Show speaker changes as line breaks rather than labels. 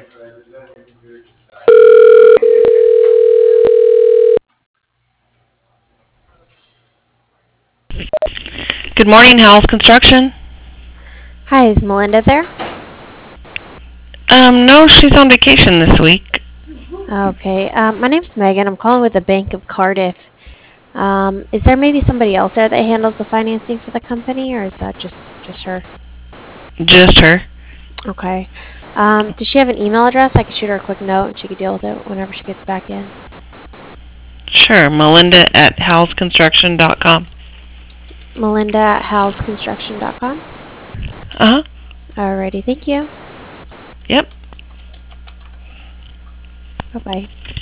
Good morning, Howell's Construction.
Hi, is Melinda there?
No, she's on vacation this week.
Okay, my name's Megan. I'm calling with the Bank of Cardiff. Is there maybe somebody else there that handles the financing for the company, or is that just her?
Just her.
Okay. Does she have an email address? I could shoot her a quick note and she could deal with it whenever she gets back in.
Sure, Melinda at howellsconstruction.com.
Melinda at halsconstruction.com.
Uh-huh.
Alrighty, thank you.
Yep.
Bye-bye.